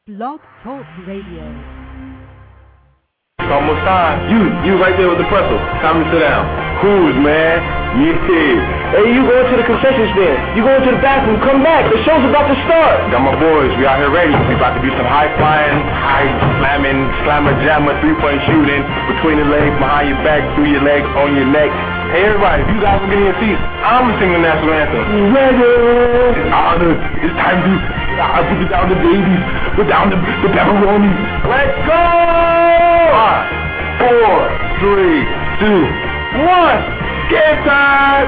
Blog Talk Radio. It's almost time. You right there with the pretzel. Time to sit down. Who's, man? Yeah. Hey, you going to the concession stand. You going to the bathroom. Come back. The show's about to start. Got my boys. We out here ready. We about to do some high-flying, high-slamming, slammer-jammer, three-point shooting between the legs, behind your back, through your legs, on your neck. Hey, everybody, if you guys will get in your seats, I'm going to sing the national anthem. Ready? It's honor. It's time to put it down the babies. Put down the pepperoni. Let's go! 5, 4, 3, 2, 1. Game time!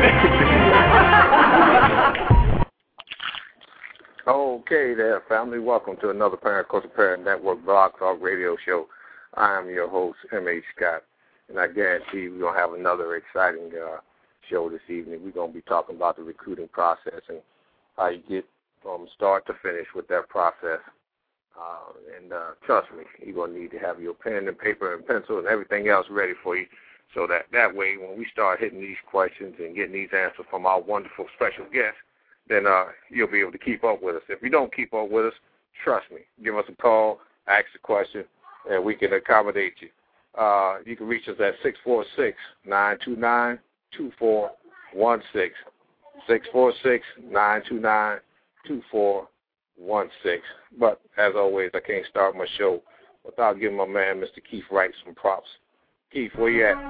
Okay there, family. Welcome to another Parent Culture Parent Network Blog Talk Radio show. I am your host, M.H. Scott, and I guarantee we're going to have another exciting show this evening. We're going to be talking about the recruiting process and how you get from start to finish with that process. And trust me, you're going to need to have your pen and paper and pencil and everything else ready for you. So that way, when we start hitting these questions and getting these answers from our wonderful special guests, then you'll be able to keep up with us. If you don't keep up with us, trust me, give us a call, ask a question, and we can accommodate you. You can reach us at 646-929-2416, 646-929-2416. But as always, I can't start my show without giving my man, Mr. Keith Wright, some props. Keith, where you at?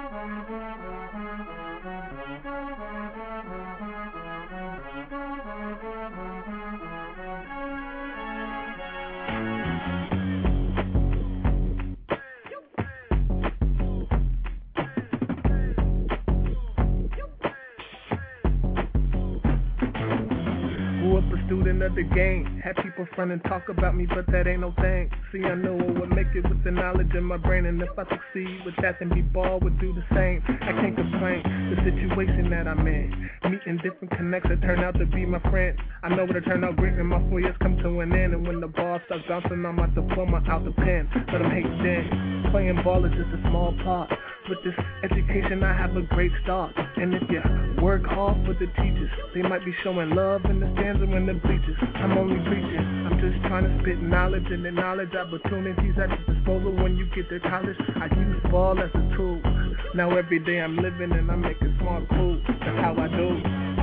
Student of the game, had people front and talk about me, but that ain't no thing. See, I know what would make it with the knowledge in my brain, and if I succeed with that, then B-ball would do the same. I can't complain, the situation that I'm in, meeting different connects that turn out to be my friends. I know it'll turn out great when my 4 years come to an end, and when the ball starts bouncing on my diploma out the pen. But I'm hating then, playing ball is just a small part. With this education, I have a great start. And if you work hard for the teachers, they might be showing love in the stands and in the bleachers. I'm only preaching, I'm just trying to spit knowledge and acknowledge opportunities at your disposal when you get to college. I use ball as a tool. Now every day I'm living and I'm making smart cool. That's how I do.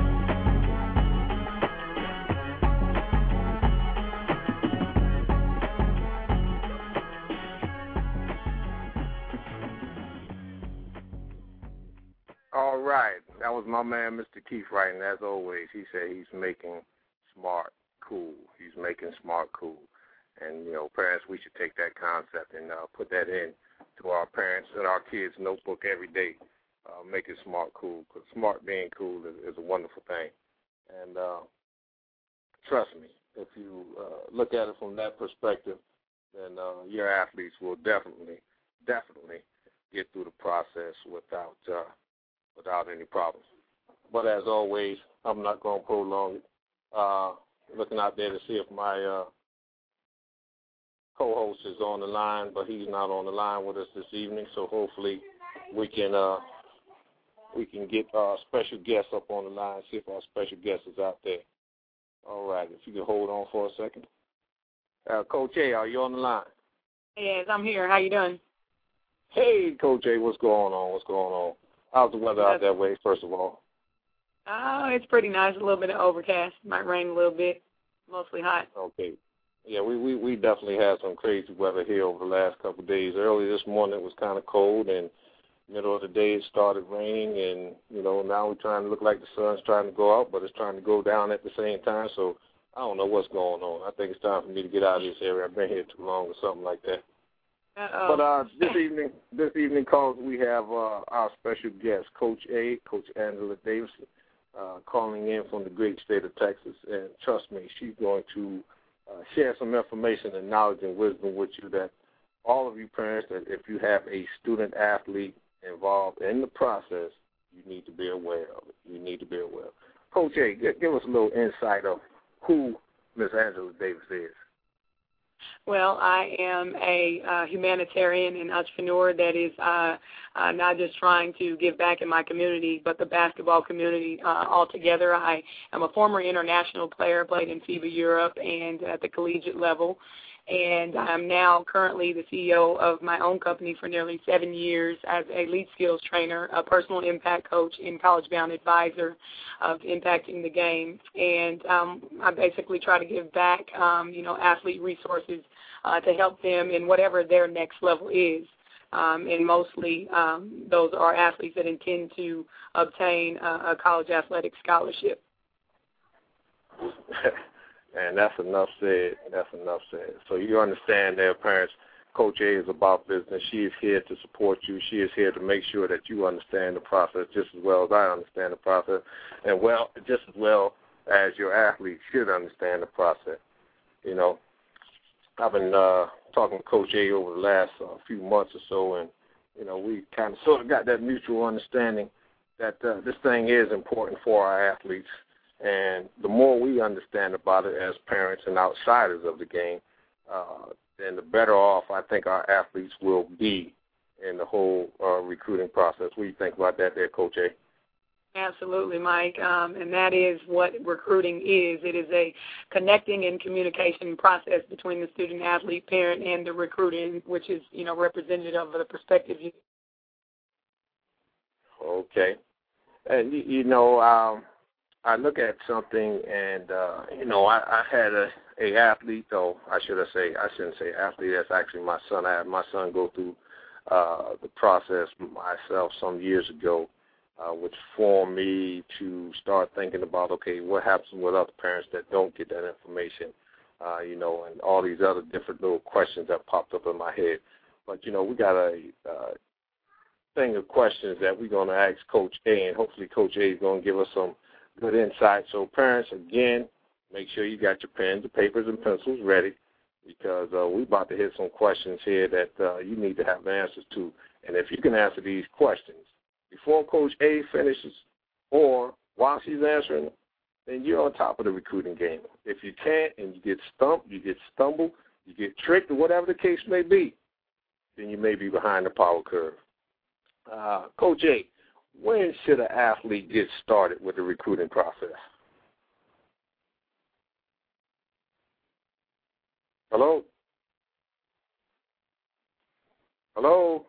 All right, that was my man, Mr. Keith Wright, and as always, he said he's making smart cool. He's making smart cool. And, you know, parents, we should take that concept and put that in to our parents and our kids' notebook every day, make it smart cool, because smart being cool is a wonderful thing. And trust me, if you look at it from that perspective, then your athletes will definitely get through the process without any problems. But as always, I'm not going to prolong it. Looking out there to see if my co-host is on the line, but he's not on the line with us this evening. So hopefully we can get our special guest up on the line, see if our special guest is out there. All right, if you can hold on for a second. Coach A, are you on the line? Yes, I'm here. How you doing? Hey, Coach A, what's going on? What's going on? How's the weather out that way, first of all? It's pretty nice. A little bit of overcast. Might rain a little bit. Mostly hot. Okay. Yeah, we definitely had some crazy weather here over the last couple of days. Early this morning it was kind of cold, and middle of the day it started raining, and, you know, now we're trying to look like the sun's trying to go out, but it's trying to go down at the same time. So I don't know what's going on. I think it's time for me to get out of this area. I've been here too long or something like that. Uh-oh. But this evening, Coach, we have our special guest, Coach A, Coach Angela Davidson, calling in from the great state of Texas. And trust me, she's going to share some information and knowledge and wisdom with you that all of you parents, that if you have a student athlete involved in the process, you need to be aware of it. You need to be aware. Coach A, give us a little insight of who Miss Angela Davis is. Well, I am a humanitarian and entrepreneur that is not just trying to give back in my community, but the basketball community altogether. I am a former international player, played in FIBA Europe and at the collegiate level. and I'm now currently the CEO of my own company for nearly 7 years as a lead skills trainer, a personal impact coach, and college-bound advisor of impacting the game. And I basically try to give back, athlete resources to help them in whatever their next level is. And mostly those are athletes that intend to obtain a college athletic scholarship. And that's enough said. So you understand there, parents, Coach A is about business. She is here to support you. She is here to make sure that you understand the process just as well as I understand the process, and just as well as your athletes should understand the process. I've been talking to Coach A over the last few months or so, and, we kind of sort of got that mutual understanding that this thing is important for our athletes. And the more we understand about it as parents and outsiders of the game, then the better off I think our athletes will be in the whole recruiting process. What do you think about that there, Coach A? Absolutely, Mike, and that is what recruiting is. It is a connecting and communication process between the student, athlete, parent, and the recruiting, which is, representative of the perspective. Okay. And, I look at something, and, I had a athlete, though, I shouldn't say athlete, that's actually my son. I had my son go through the process myself some years ago, which formed me to start thinking about, okay, what happens with other parents that don't get that information, and all these other different little questions that popped up in my head. But, we got a thing of questions that we're going to ask Coach A, and hopefully Coach A is going to give us some good insight. So parents, again, make sure you got your pens, the papers, and pencils ready, because we're about to hit some questions here that you need to have answers to. And if you can answer these questions before Coach A finishes or while she's answering them, then you're on top of the recruiting game. If you can't and you get stumped, you get stumbled, you get tricked, or whatever the case may be, then you may be behind the power curve. Coach A, when should an athlete get started with the recruiting process? Hello? Hello?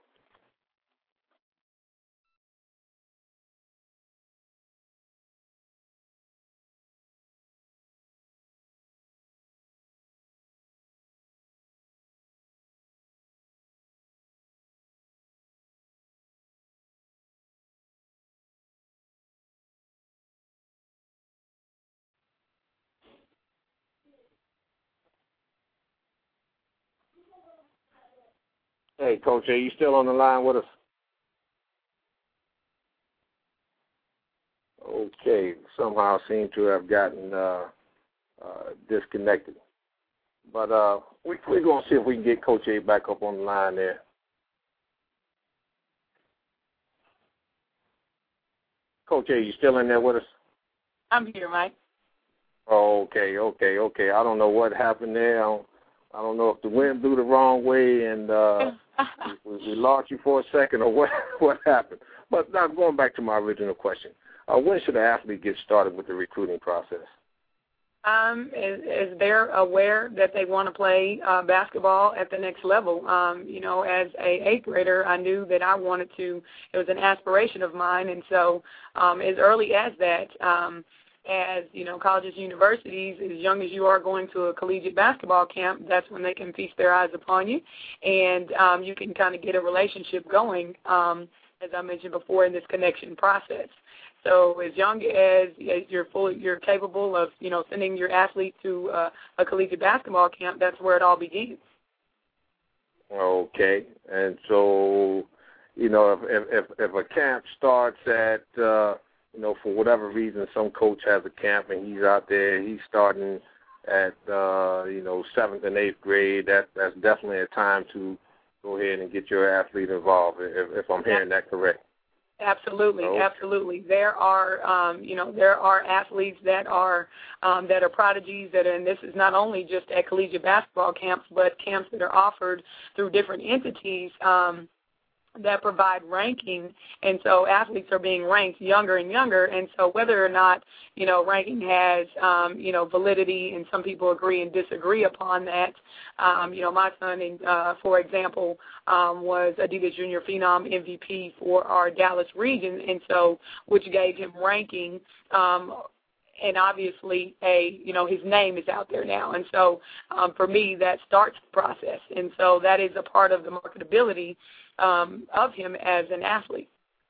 Hey, Coach A, you still on the line with us? Okay, somehow seem to have gotten disconnected. But we're going to see if we can get Coach A back up on the line there. Coach A, you still in there with us? I'm here, Mike. Okay. I don't know what happened there. I don't know if the wind blew the wrong way and we lost you for a second or what happened. But now going back to my original question, when should an athlete get started with the recruiting process? As they're aware that they want to play basketball at the next level. As a 8th grader, I knew that I wanted to. It was an aspiration of mine, and so as early as that, as colleges, universities, as young as you are going to a collegiate basketball camp, that's when they can feast their eyes upon you, and you can kind of get a relationship going, as I mentioned before, in this connection process. So as young as you're capable of, sending your athlete to a collegiate basketball camp, that's where it all begins. Okay, and so, if a camp starts at for whatever reason, some coach has a camp and he's out there, he's starting at, 7th and 8th grade, that's definitely a time to go ahead and get your athlete involved, if I'm hearing that correct. Absolutely, okay. Absolutely. There are, there are athletes that are prodigies and this is not only just at collegiate basketball camps, but camps that are offered through different entities, that provide ranking, and so athletes are being ranked younger and younger, and so whether or not, ranking has, validity, and some people agree and disagree upon that. My son, for example, was Adidas Junior Phenom MVP for our Dallas region, and so which gave him ranking, and obviously his name is out there now. And so for me, that starts the process. And so that is a part of the marketability of him as an athlete.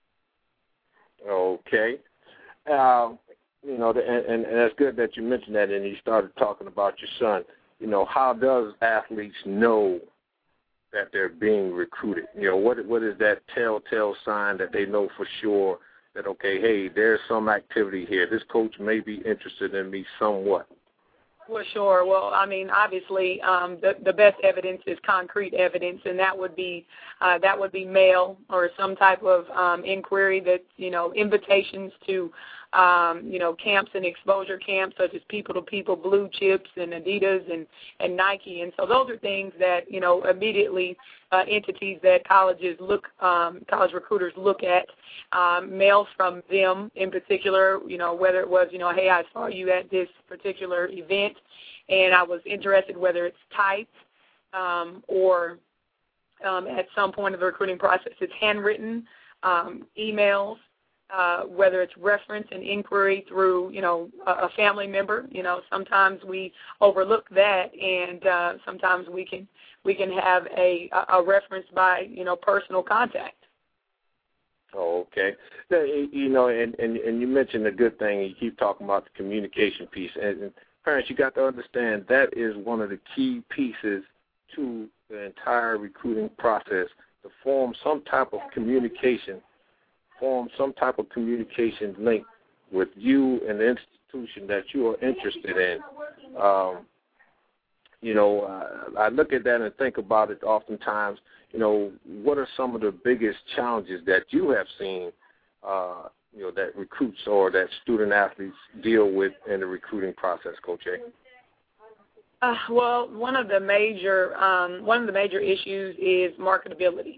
Okay. And that's good that you mentioned that and you started talking about your son. How does athletes know that they're being recruited? What is that telltale sign that they know for sure that, okay, hey, there's some activity here. This coach may be interested in me somewhat. Well, sure. Well, I mean, obviously, the best evidence is concrete evidence, and that would be mail or some type of inquiry that, invitations to, camps and exposure camps such as people-to-people, Blue Chips and Adidas and Nike. And so those are things that, immediately entities that college recruiters look at, mails from them in particular, whether it was, hey, I saw you at this particular event and I was interested, whether it's typed or at some point of the recruiting process it's handwritten, emails, whether it's reference and inquiry through, a family member. Sometimes we overlook that, and sometimes we can have a reference by, personal contact. Oh, okay. And you mentioned a good thing. You keep talking about the communication piece. And parents, you got to understand that is one of the key pieces to the entire recruiting process, to form some type of communication link with you and the institution that you are interested in. I look at that and think about it oftentimes. What are some of the biggest challenges that you have seen, that recruits or that student athletes deal with in the recruiting process, Coach A? Well, one of the major issues is marketability.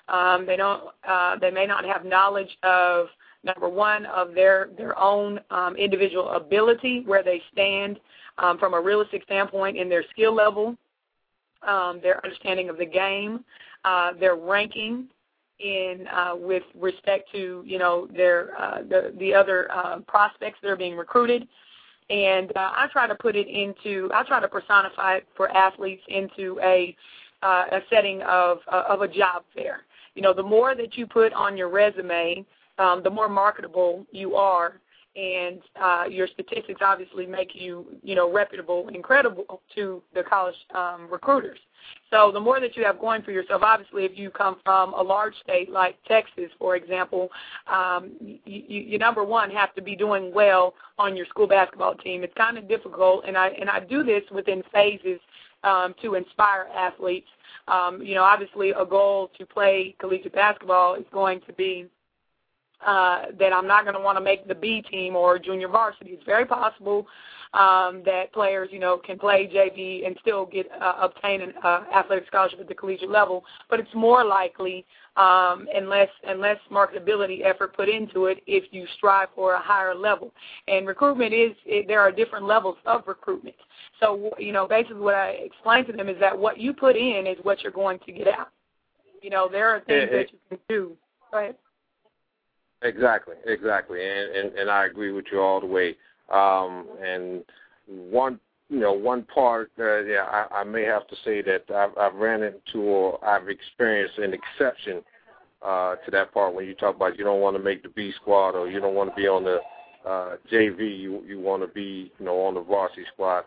They may not have knowledge of, number one, of their own individual ability, where they stand from a realistic standpoint in their skill level, their understanding of the game, their ranking in with respect to the other prospects that are being recruited. And I try to personify it for athletes into a setting of a job fair. The more that you put on your resume, the more marketable you are, and your statistics obviously make you, reputable and credible to the college recruiters. So the more that you have going for yourself, obviously if you come from a large state like Texas, for example, you number one have to be doing well on your school basketball team. It's kind of difficult, and I do this within phases to inspire athletes. Obviously a goal to play collegiate basketball is going to be that I'm not going to want to make the B team or junior varsity. It's very possible that players, can play JV and still obtain an athletic scholarship at the collegiate level, but it's more likely unless marketability effort put into it if you strive for a higher level. And recruitment there are different levels of recruitment. So, basically what I explain to them is that what you put in is what you're going to get out. There are things that you can do. Go ahead. Exactly, and I agree with you all the way. And one part, I may have to say that I've ran into or I've experienced an exception to that part when you talk about you don't want to make the B squad or you don't want to be on the JV, you want to be, on the varsity squad.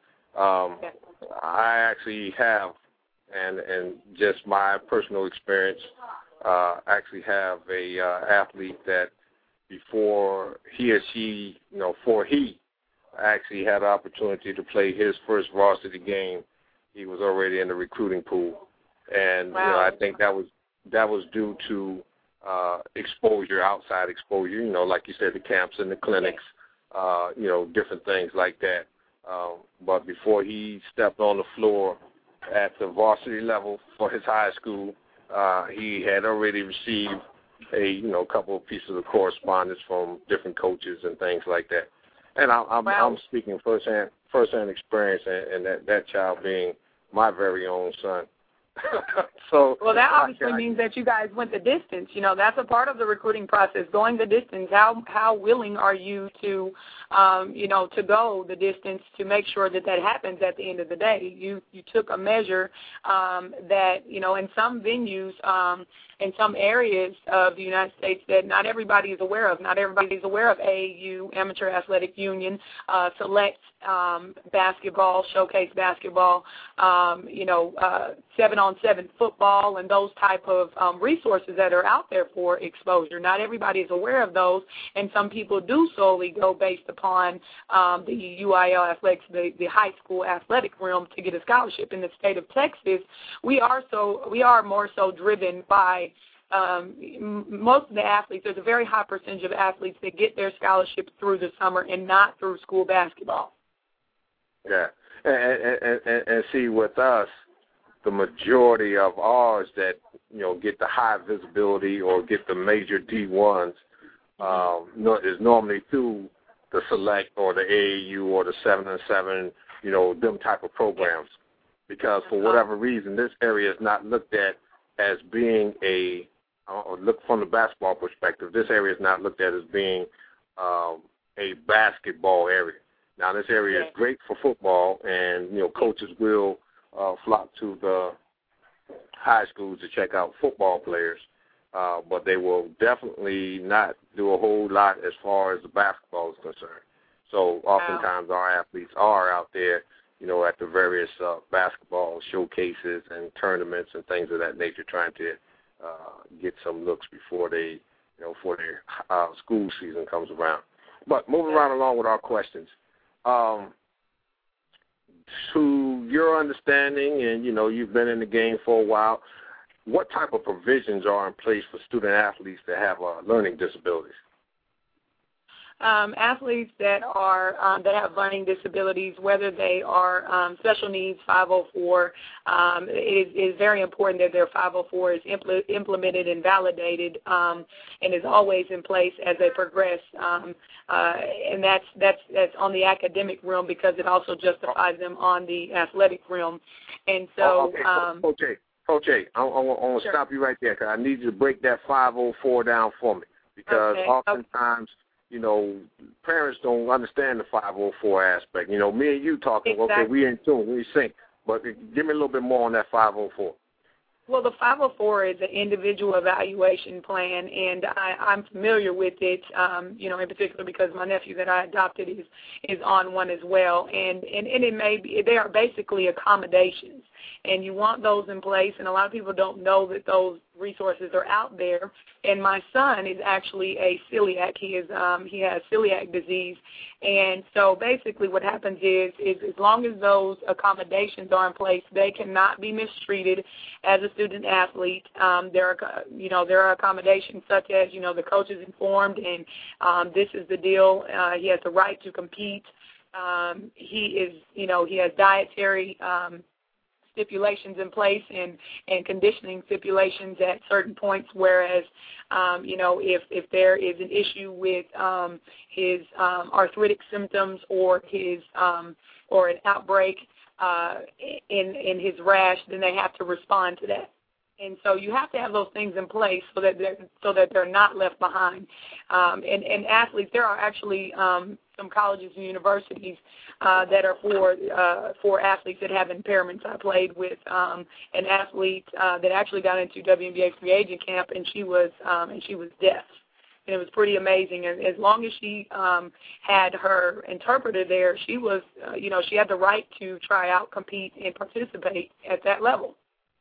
I actually have, and just my personal experience, actually have a athlete that before he or she, he actually had the opportunity to play his first varsity game, he was already in the recruiting pool. And wow. I think that was due to exposure, outside exposure, like you said, the camps and the clinics, different things like that. But before he stepped on the floor at the varsity level for his high school, he had already received a couple of pieces of correspondence from different coaches and things like that. And I'm speaking firsthand experience, and that child being my very own son. So well, that obviously means that you guys went the distance. That's a part of the recruiting process, going the distance. How willing are you to, to go the distance to make sure that happens at the end of the day? You took a measure that, in some venues, in some areas of the United States that not everybody is aware of. Not everybody is aware of AAU, Amateur Athletic Union, select basketball, showcase basketball, 7-on-7 football, and those type of resources that are out there for exposure. Not everybody is aware of those, and some people do solely go based upon the UIL athletics, the high school athletic realm, to get a scholarship. In the state of Texas, we are more so driven by most of the athletes. There's a very high percentage of athletes that get their scholarships through the summer and not through school basketball. Yeah, and see, with us, the majority of ours that get the high visibility or get the major D1s is normally through the select or the AAU or the 7-on-7, them type of programs, because for whatever reason this area is not looked at as being look from the basketball perspective, this area is not looked at as being a basketball area. Now, this area is great for football, and, coaches will flock to the high schools to check out football players, but they will definitely not do a whole lot as far as the basketball is concerned. So oftentimes our athletes are out there, at the various basketball showcases and tournaments and things of that nature, trying to get some looks before they, before their school season comes around. But moving right along with our questions, to your understanding, and you've been in the game for a while, what type of provisions are in place for student athletes that have learning disabilities? Athletes that have learning disabilities, whether they are special needs 504, it is very important that their 504 is implemented and validated, and is always in place as they progress. And that's on the academic realm, because it also justifies them on the athletic realm. And so, Coach A, I want to stop you right there, because I need you to break that 504 down for me, because oftentimes, parents don't understand the 504 aspect. Me and you talking, okay, we in tune, we sync, but give me a little bit more on that 504. Well, the 504 is an individual evaluation plan, and I'm familiar with it, in particular because my nephew that I adopted is on one as well, and it may be, they are basically accommodations, and you want those in place, and a lot of people don't know that those resources are out there. And my son is actually a celiac. He has celiac disease, and so basically what happens is as long as those accommodations are in place, they cannot be mistreated as a student athlete. There are accommodations such as the coach is informed, and this is the deal. He has the right to compete. He has dietary stipulations in place and conditioning stipulations at certain points, whereas, if there is an issue with his arthritic symptoms or or an outbreak in his rash, then they have to respond to that. And so you have to have those things in place so that they're not left behind. And athletes, there are actually some colleges and universities that are for athletes that have impairments. I played with an athlete that actually got into WNBA free agent camp, and she was deaf. And it was pretty amazing. And as long as she had her interpreter there, she was, she had the right to try out, compete, and participate at that level.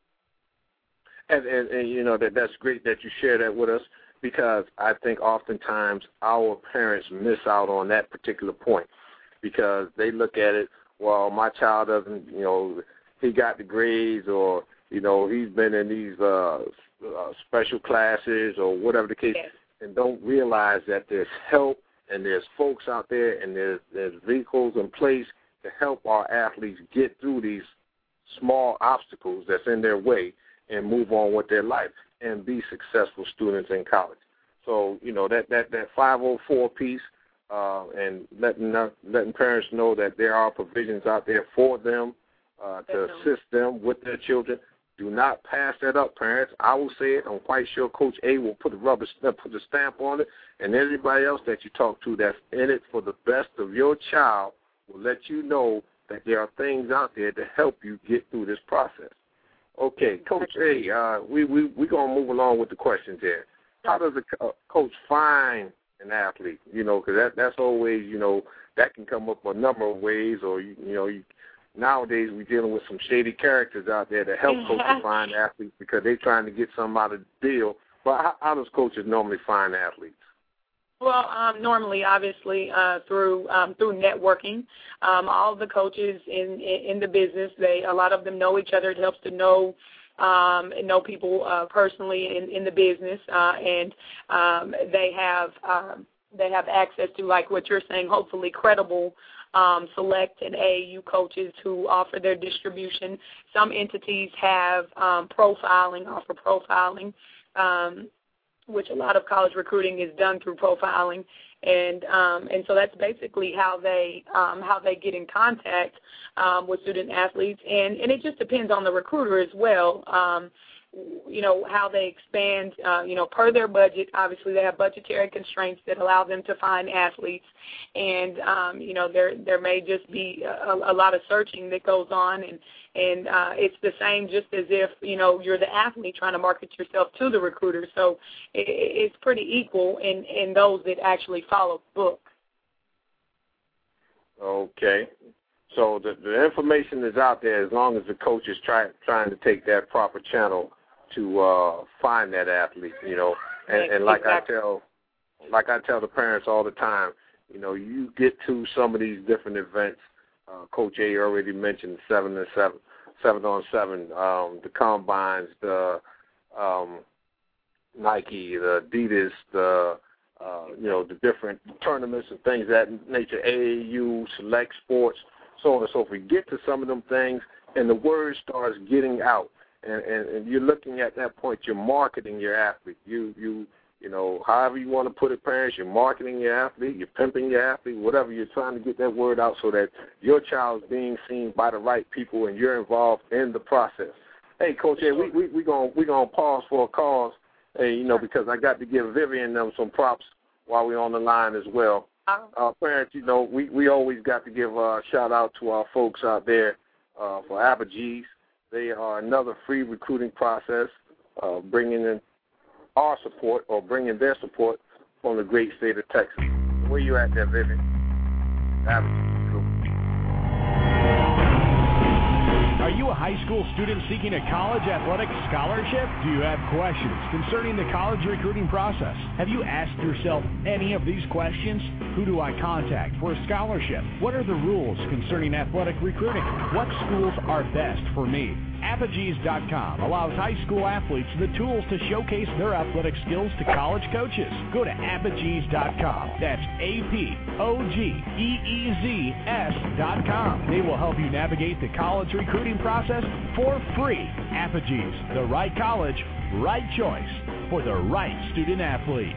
And that's great that you share that with us, because I think oftentimes our parents miss out on that particular point, because they look at it, well, my child doesn't, he got the grades, or, he's been in these special classes or whatever the case, and don't realize that there's help and there's folks out there and there's vehicles in place to help our athletes get through these small obstacles that's in their way, and move on with their life and be successful students in college. So, that 504 piece and letting parents know that there are provisions out there for them to assist them with their children. Do not pass that up, parents. I will say it. I'm quite sure Coach A will put the stamp on it, and everybody else that you talk to that's in it for the best of your child will let you know that there are things out there to help you get through this process. Okay, Coach A, we're going to move along with the questions here. How does a coach find an athlete? Because that's always, that can come up a number of ways, or, nowadays we're dealing with some shady characters out there that help coaches find athletes because they're trying to get something out of the deal. But how does coaches normally find athletes? Well, normally, obviously, through networking. All the coaches in the business, a lot of them know each other. It helps to know people personally in the business, and they have access to, like what you're saying, hopefully credible select and AAU coaches who offer their distribution. Some entities have offer profiling, which a lot of college recruiting is done through profiling, and so that's basically how they get in contact with student athletes, and it just depends on the recruiter as well. How they expand, per their budget. Obviously, they have budgetary constraints that allow them to find athletes, and there may just be a lot of searching that goes on, and it's the same just as if you're the athlete trying to market yourself to the recruiter. So it's pretty equal in those that actually follow the book. Okay. So the information is out there as long as the coach is trying to take that proper channel to find that athlete, and like exactly. I tell the parents all the time, you get to some of these different events. Coach A already mentioned 7-on-7, the combines, the Nike, the Adidas, the different tournaments and things of that nature, AAU, select sports, so on and so forth. You get to some of them things, and the word starts getting out. And you're looking at that point, you're marketing your athlete. You however you want to put it, parents, you're marketing your athlete, you're pimping your athlete, whatever. You're trying to get that word out so that your child is being seen by the right people and you're involved in the process. Hey, Coach, we're gonna pause for a cause, because I got to give Vivian them some props while we're on the line as well. Parents, we always got to give a shout out to our folks out there for Apogees. They are another free recruiting process, bringing in our support or bringing their support from the great state of Texas. Where you at there, Vivian? Are you a high school student seeking a college athletic scholarship? Do you have questions concerning the college recruiting process? Have you asked yourself any of these questions? Who do I contact for a scholarship? What are the rules concerning athletic recruiting? What schools are best for me? Apogees.com allows high school athletes the tools to showcase their athletic skills to college coaches. Go to Apogees.com. That's APOGEEZ.com. They will help you navigate the college recruiting process for free. Apogees, the right college, right choice for the right student athlete.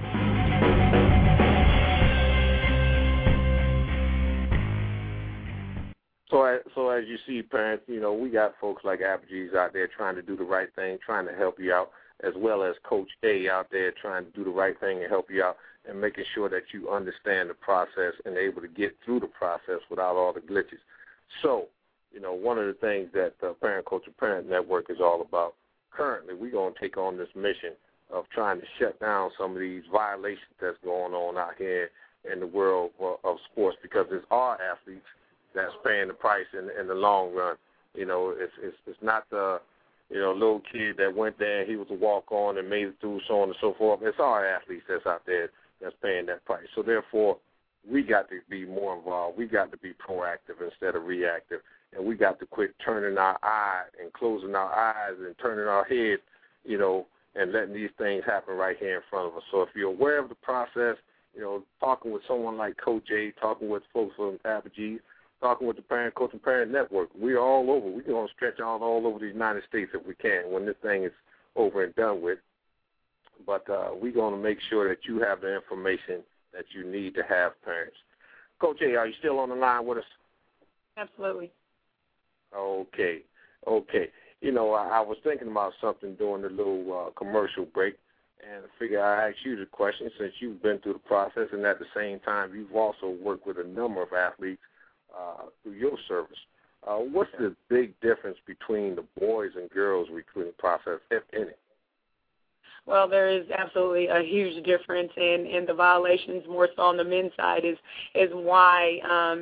So as you see, parents, we got folks like Apogees out there trying to do the right thing, trying to help you out, as well as Coach A out there trying to do the right thing and help you out and making sure that you understand the process and able to get through the process without all the glitches. So, one of the things that the Parent Coach Parent Network is all about, currently we're going to take on this mission of trying to shut down some of these violations that's going on out here in the world of sports, because it's our athletes that's paying the price in the long run. It's not the little kid that went there and he was a walk-on and made it through, so on and so forth. It's our athletes that's out there that's paying that price. So therefore, we got to be more involved. We got to be proactive instead of reactive, and we got to quit turning our eye and closing our eyes and turning our head, and letting these things happen right here in front of us. So if you're aware of the process, talking with someone like Coach A, talking with folks from Apogees, talking with the Parent Coach and Parent Network. We're all over. We're going to stretch out all over the United States if we can when this thing is over and done with. But we're going to make sure that you have the information that you need to have, parents. Coach A, are you still on the line with us? Absolutely. Okay. You know, I was thinking about something during the little commercial break, and I figure I ask you the question since you've been through the process, and at the same time you've also worked with a number of athletes through your service. What's the big difference between the boys and girls recruiting process, if any? Well, there is absolutely a huge difference in the violations. More so on the men's side is why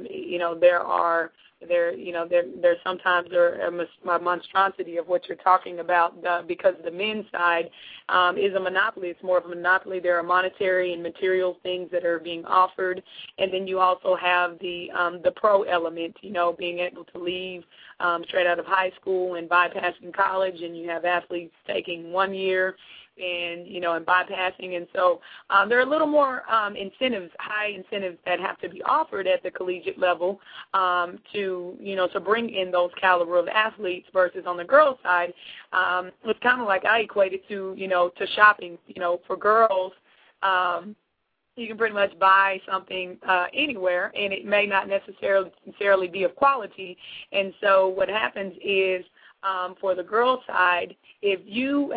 there sometimes a monstrosity of what you're talking about because the men's side is a monopoly. It's more of a monopoly. There are monetary and material things that are being offered, and then you also have the pro element. You know, being able to leave straight out of high school and bypassing college, and you have athletes taking 1 year and bypassing, and so there are a little more incentives, high incentives that have to be offered at the collegiate level to bring in those caliber of athletes versus on the girls' side. It's kind of like I equate it to shopping. For girls, you can pretty much buy something anywhere, and it may not necessarily be of quality. And so what happens is, for the girls' side, if you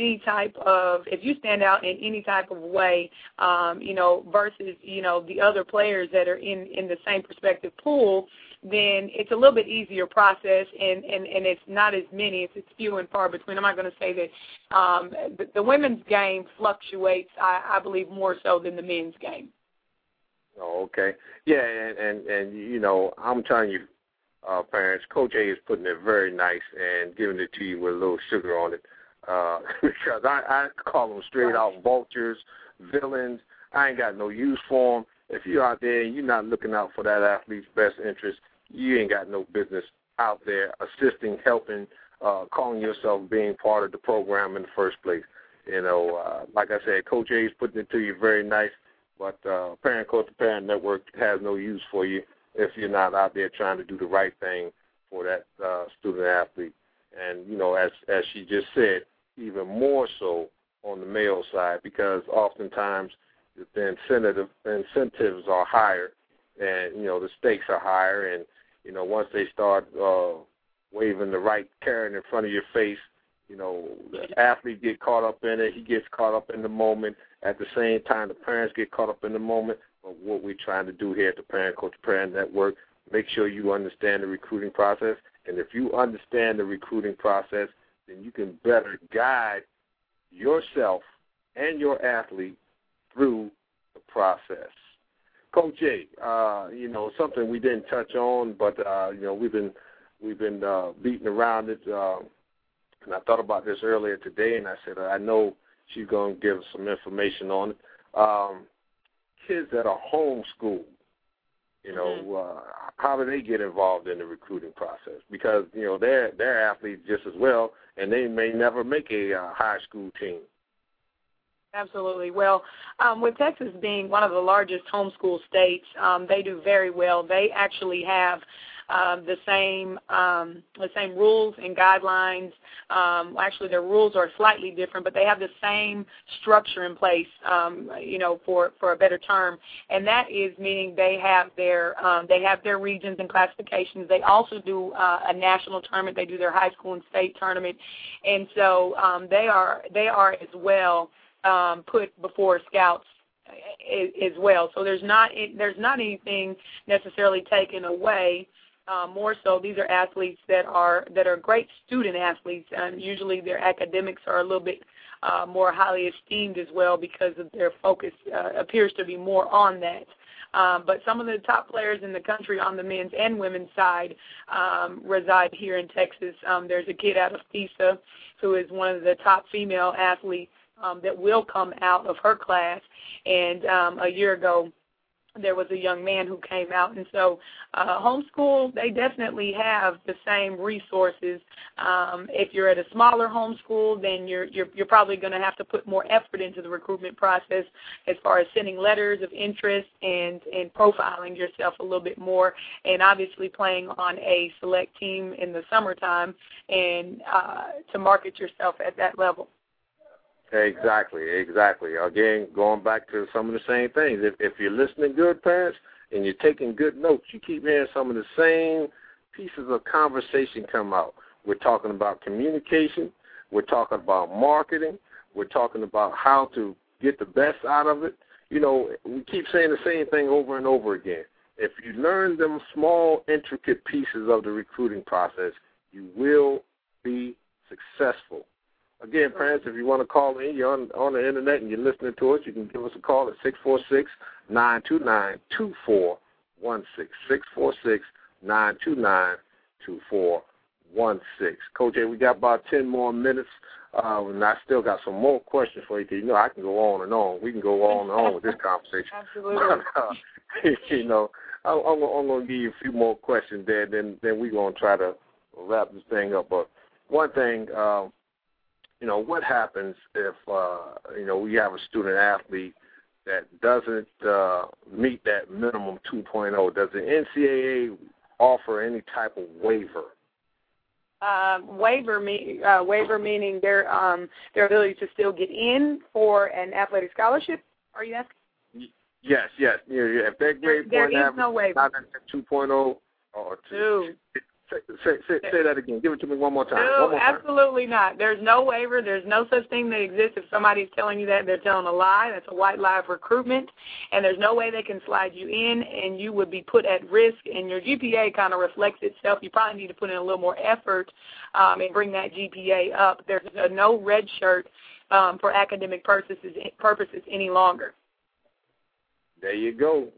stand out in any type of way, versus, the other players that are in the same prospective pool, then it's a little bit easier process, and it's not as many. It's few and far between. I'm not going to say that the women's game fluctuates, I believe, more so than the men's game. Oh, okay. Yeah, and I'm telling you, parents, Coach A is putting it very nice and giving it to you with a little sugar on it, because I call them straight out vultures, villains. I ain't got no use for them. If you're out there and you're not looking out for that athlete's best interest, you ain't got no business out there assisting, helping, calling yourself being part of the program in the first place. Like I said, Coach A is putting it to you very nice, but Parent Coach the Parent Network has no use for you if you're not out there trying to do the right thing for that student athlete. And, as she just said, even more so on the male side, because oftentimes the incentives are higher and, the stakes are higher. And, once they start waving the right carrot in front of your face, the athlete get caught up in it. He gets caught up in the moment. At the same time, the parents get caught up in the moment. But what we're trying to do here at the Parent Coach Parent Network, make sure you understand the recruiting process. And if you understand the recruiting process, then you can better guide yourself and your athlete through the process. Coach A, something we didn't touch on, but we've been beating around it. And I thought about this earlier today, and I said I know she's going to give us some information on it. Kids that are homeschooled, how do they get involved in the recruiting process? Because, they're athletes just as well, and they may never make a high school team. Absolutely. Well, with Texas being one of the largest homeschool states, they do very well. They actually have the same rules and guidelines. Actually, their rules are slightly different, but they have the same structure in place, for a better term. And that is meaning they have their regions and classifications. They also do a national tournament. They do their high school and state tournament, and so they are as well put before scouts as well. So there's not anything necessarily taken away. More so, these are athletes that are great student athletes, and usually their academics are a little bit more highly esteemed as well because of their focus appears to be more on that. But some of the top players in the country on the men's and women's side reside here in Texas. There's a kid out of FISA who is one of the top female athletes that will come out of her class, and a year ago there was a young man who came out. And so homeschool, they definitely have the same resources. If you're at a smaller homeschool, then you're probably going to have to put more effort into the recruitment process as far as sending letters of interest and profiling yourself a little bit more, and obviously playing on a select team in the summertime and to market yourself at that level. Exactly. Again, going back to some of the same things. If you're listening good, parents, and you're taking good notes, you keep hearing some of the same pieces of conversation come out. We're talking about communication. We're talking about marketing. We're talking about how to get the best out of it. You know, we keep saying the same thing over and over again. If you learn them small, intricate pieces of the recruiting process, you will be successful. Again, parents, if you want to call in, you're on the Internet and you're listening to us, you can give us a call at 646-929-2416, 646-929-2416. Coach A, we got about 10 more minutes, and I still got some more questions for you, because, you know, I can go on and on. We can go on and on with this conversation. Absolutely. You know, I'm going to give you a few more questions there, then we're going to try to wrap this thing up. But one thing, you know, what happens if, you know, we have a student athlete that doesn't meet that minimum 2.0? Does the NCAA offer any type of waiver? Waiver meaning their ability to still get in for an athletic scholarship, are you asking? Yes. If their grade point average no waiver. Not at 2.0 or 2. Say that again. Give it to me one more time. No, absolutely not. There's no waiver. There's no such thing that exists. If somebody's telling you that, they're telling a lie. That's a white lie of recruitment, and there's no way they can slide you in, and you would be put at risk, and your GPA kind of reflects itself. You probably need to put in a little more effort and bring that GPA up. There's no red shirt for academic purposes any longer. There you go.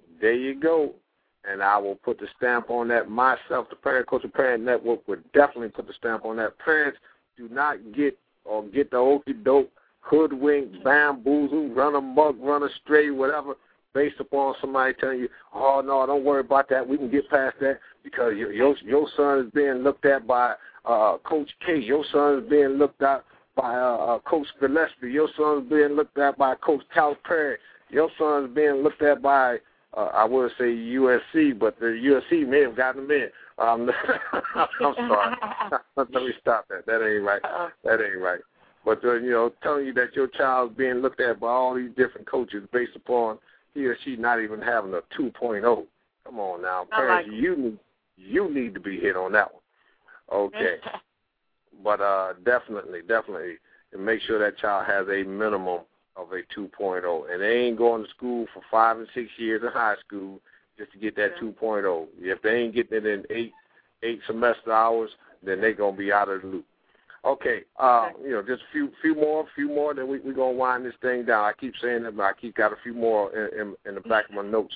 And I will put the stamp on that myself. The Parent Culture Parent Network would definitely put the stamp on that. Parents, do not get the okie doke, hoodwink, bamboozle, run amok, run astray, whatever, based upon somebody telling you, oh, no, don't worry about that. We can get past that because your son is being looked at by Coach K. Your son is being looked at by Coach Gillespie. Your son is being looked at by Coach Calipari. Your son is being looked at by I would say USC, but the USC may have gotten them in. I'm sorry. Let me stop that. That ain't right. But, you know, telling you that your child's being looked at by all these different coaches based upon he or she not even having a 2.0. Come on now. Parents, you need to be hit on that one. Okay. But definitely, and make sure that child has a minimum of a 2.0, and they ain't going to school for 5 and 6 years in high school just to get that 2.0. If they ain't getting it in eight semester hours, then they're going to be out of the loop. Okay, you know, just a few more, then we're going to wind this thing down. I keep saying that, but I got a few more in the back of my notes.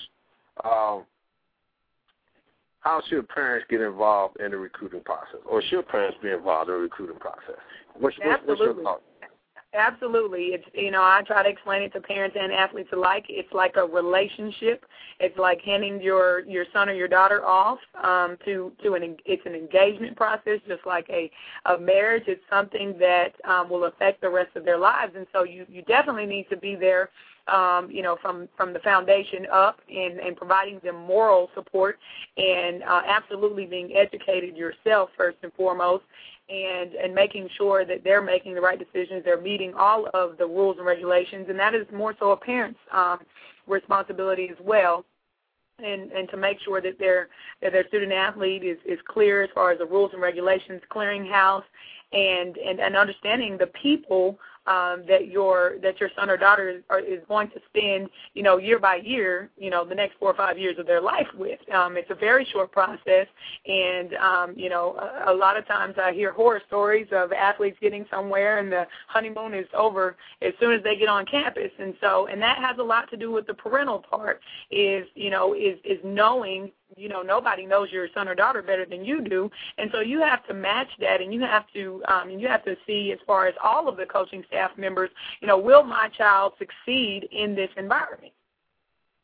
How should parents get involved in the recruiting process, or should parents be involved in the recruiting process? What's your thought? Absolutely. It's, you know, I try to explain it to parents and athletes alike. It's like a relationship. It's like handing your son or your daughter off it's an engagement process, just like a marriage. It's something that will affect the rest of their lives. And so you definitely need to be there, you know, from the foundation up and providing them moral support and absolutely being educated yourself first and foremost. And making sure that they're making the right decisions, they're meeting all of the rules and regulations, and that is more so a parent's responsibility as well, and to make sure that their student athlete is clear as far as the rules and regulations, clearinghouse, and understanding the people that your son or daughter is going to spend, you know, year by year, you know, the next 4 or 5 years of their life with. It's a very short process, and, you know, a lot of times I hear horror stories of athletes getting somewhere and the honeymoon is over as soon as they get on campus. And that has a lot to do with the parental part is knowing, you know, nobody knows your son or daughter better than you do, and so you have to match that, and you have to see as far as all of the coaching staff members, you know, will my child succeed in this environment?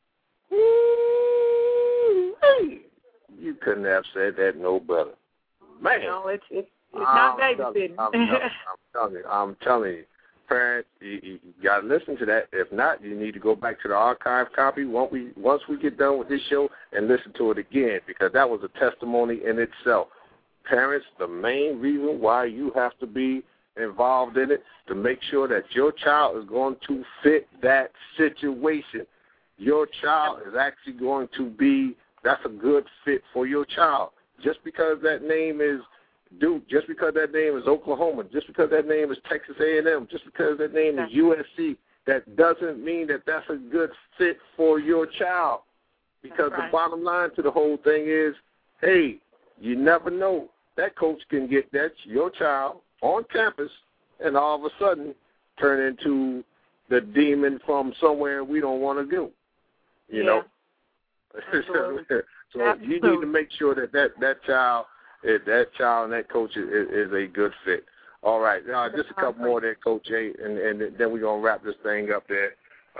You couldn't have said that no better. Man. No, it's not babysitting. I'm telling you. Parents, you got to listen to that. If not, you need to go back to the archive copy once we get done with this show and listen to it again, because that was a testimony in itself. Parents, the main reason why you have to be involved in it, to make sure that your child is going to fit that situation. Your child is actually going to be, that's a good fit for your child. Just because that name is Duke, just because that name is Oklahoma, just because that name is Texas A&M, just because that name is USC, that doesn't mean that that's a good fit for your child. Because the bottom line to the whole thing is, hey, you never know. That coach can get your child on campus and all of a sudden turn into the demon from somewhere we don't want to go. You know? So you need to make sure that child and that coach is a good fit. All right. Now, just a couple more there, Coach A, and then we're going to wrap this thing up there.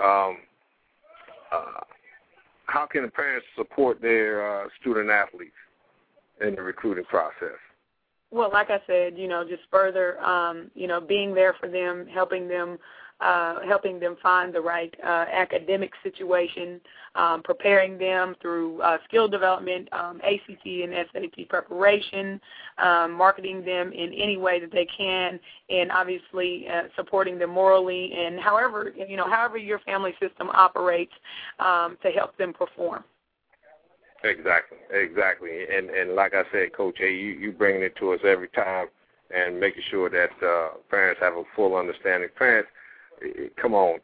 How can the parents support their student athletes in the recruiting process? Well, like I said, just further, being there for them, helping them find the right academic situation, preparing them through skill development, ACT and SAT preparation, marketing them in any way that they can, and obviously supporting them morally, and however your family system operates to help them perform. Exactly. And like I said, Coach A, you bringing it to us every time and making sure that parents have a full understanding. Parents, come on,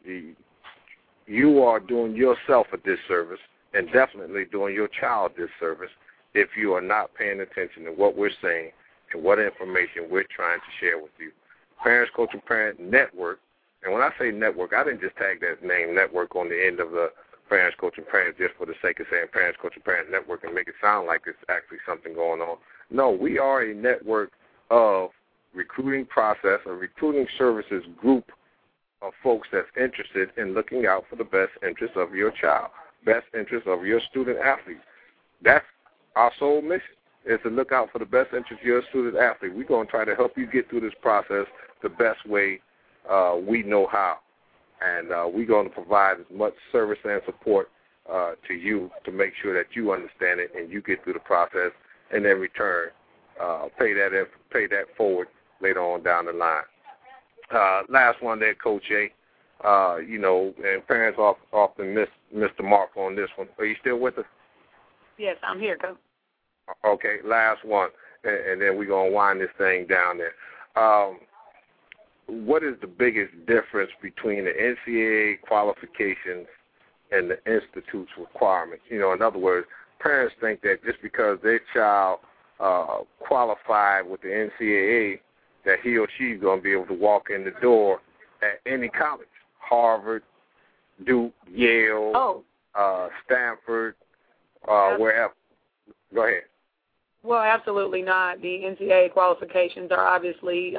you are doing yourself a disservice and definitely doing your child a disservice if you are not paying attention to what we're saying and what information we're trying to share with you. Parents Coaching Parent Network, and when I say network, I didn't just tag that name network on the end of the Parents Coaching Parents just for the sake of saying Parents Coaching Parent Network and make it sound like it's actually something going on. No, we are a network of recruiting process, a recruiting services group of folks that's interested in looking out for the best interests of your child, best interests of your student athlete. That's our sole mission, is to look out for the best interests of your student athlete. We're going to try to help you get through this process the best way we know how. And we're going to provide as much service and support to you to make sure that you understand it and you get through the process, and in return, pay that forward later on down the line. Last one there, Coach A. And parents often miss the mark on this one. Are you still with us? Yes, I'm here, Coach. Okay, last one, and then we're going to wind this thing down there. What is the biggest difference between the NCAA qualifications and the Institute's requirements? In other words, parents think that just because their child qualified with the NCAA, that he or she is going to be able to walk in the door at any college, Harvard, Duke, Yale, Stanford, wherever. Go ahead. Well, absolutely not. The NCAA qualifications are obviously,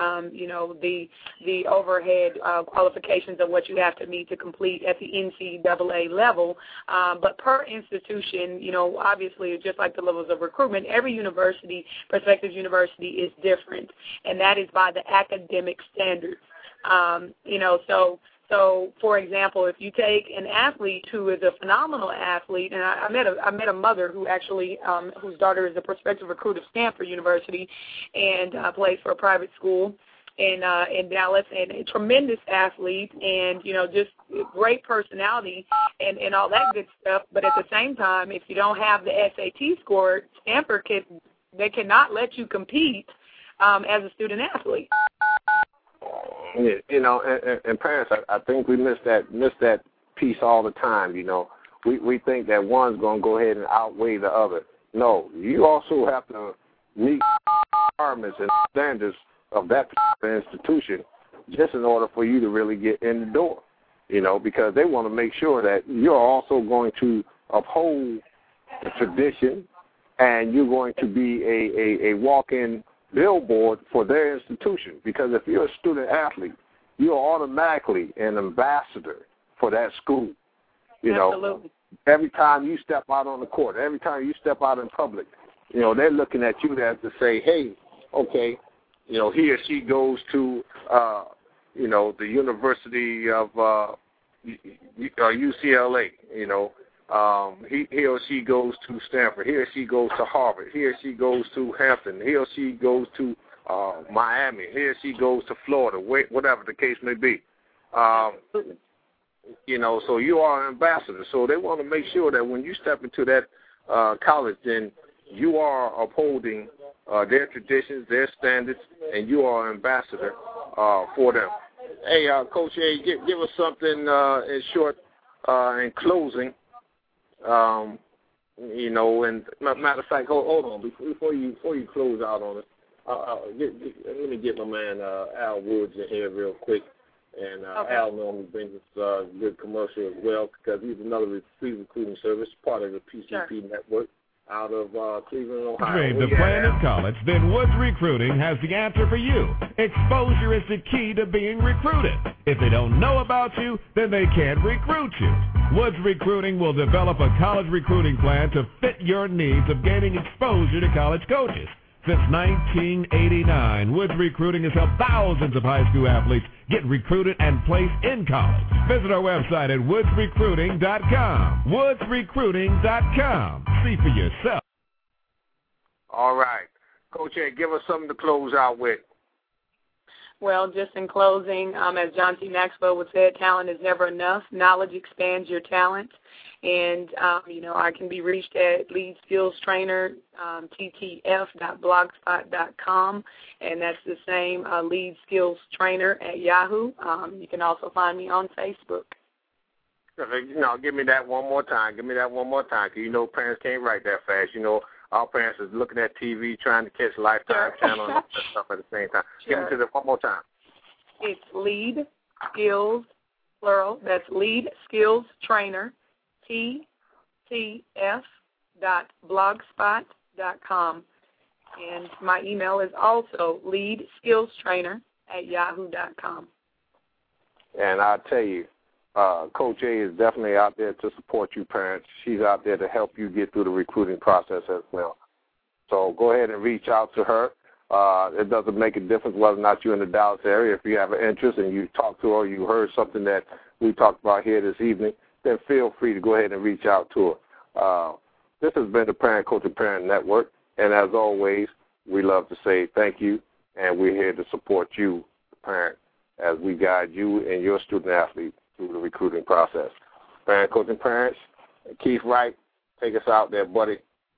the overhead qualifications of what you have to meet to complete at the NCAA level. But per institution, obviously, just like the levels of recruitment, every university, prospective university, is different, and that is by the academic standards. So, for example, if you take an athlete who is a phenomenal athlete, and I met a mother who actually whose daughter is a prospective recruit of Stanford University and plays for a private school in Dallas, and a tremendous athlete, and just great personality and all that good stuff. But at the same time, if you don't have the SAT score, Stanford cannot let you compete as a student athlete. And parents, I think we miss that piece all the time. We think that one's going to go ahead and outweigh the other. No, you also have to meet requirements and standards of that particular institution just in order for you to really get in the door. Because they want to make sure that you're also going to uphold the tradition and you're going to be a walk-in billboard for their institution, because if you're a student athlete, you're automatically an ambassador for that school. Absolutely. every time you step out on the court, every time you step out in public, they're looking at you there to say, hey, okay, he or she goes to, the University of UCLA, he or she goes to Stanford, he or she goes to Harvard, he or she goes to Hampton, he or she goes to Miami, he or she goes to Florida, whatever the case may be. So you are an ambassador. So they want to make sure that when you step into that college, then you are upholding their traditions, their standards, and you are an ambassador for them. Hey, Coach A, give us something in short, in closing. And matter of fact, hold on before you close out on it. Let me get my man Al Woods in here real quick. And okay. Al normally brings us a good commercial as well because he's another free recruiting service, part of the PCP network out of Cleveland, Ohio. Grade the plan at college, then Woods Recruiting has the answer for you. Exposure is the key to being recruited. If they don't know about you, then they can't recruit you. Woods Recruiting will develop a college recruiting plan to fit your needs of gaining exposure to college coaches. Since 1989, Woods Recruiting has helped thousands of high school athletes get recruited and placed in college. Visit our website at woodsrecruiting.com. Woodsrecruiting.com. See for yourself. All right. Coach A, give us something to close out with. Well, just in closing, as John T. Maxwell would say, talent is never enough. Knowledge expands your talent. And, I can be reached at Lead Skills Trainer, ttf.blogspot.com, and that's the same, Lead Skills Trainer at Yahoo. You can also find me on Facebook. Give me that one more time. Because parents can't write that fast. Our parents is looking at TV, trying to catch Lifetime Channel and all that stuff at the same time. Sure. Give me to it one more time. It's Lead Skills, plural. That's Lead Skills Trainer, ttf.blogspot.com. And my email is also leadskillstrainer@yahoo.com. And I'll tell you, Coach A is definitely out there to support you parents. She's out there to help you get through the recruiting process as well. So go ahead and reach out to her. It doesn't make a difference whether or not you're in the Dallas area. If you have an interest and you talk to her, you heard something that we talked about here this evening, then feel free to go ahead and reach out to her. This has been the Parent Coach and Parent Network, and as always, we love to say thank you, and we're here to support you, the parent, as we guide you and your student-athlete through the recruiting process. Parent Coach and Parents, Keith Wright, take us out there, buddy.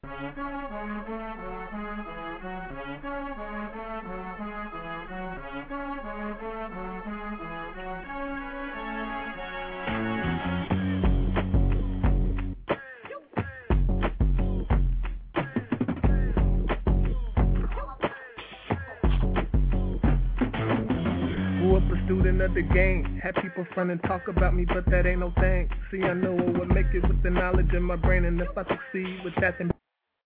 Student of the game, had people front and talk about me, but that ain't no thing. See, I know what would make it with the knowledge in my brain, and if I succeed with that, then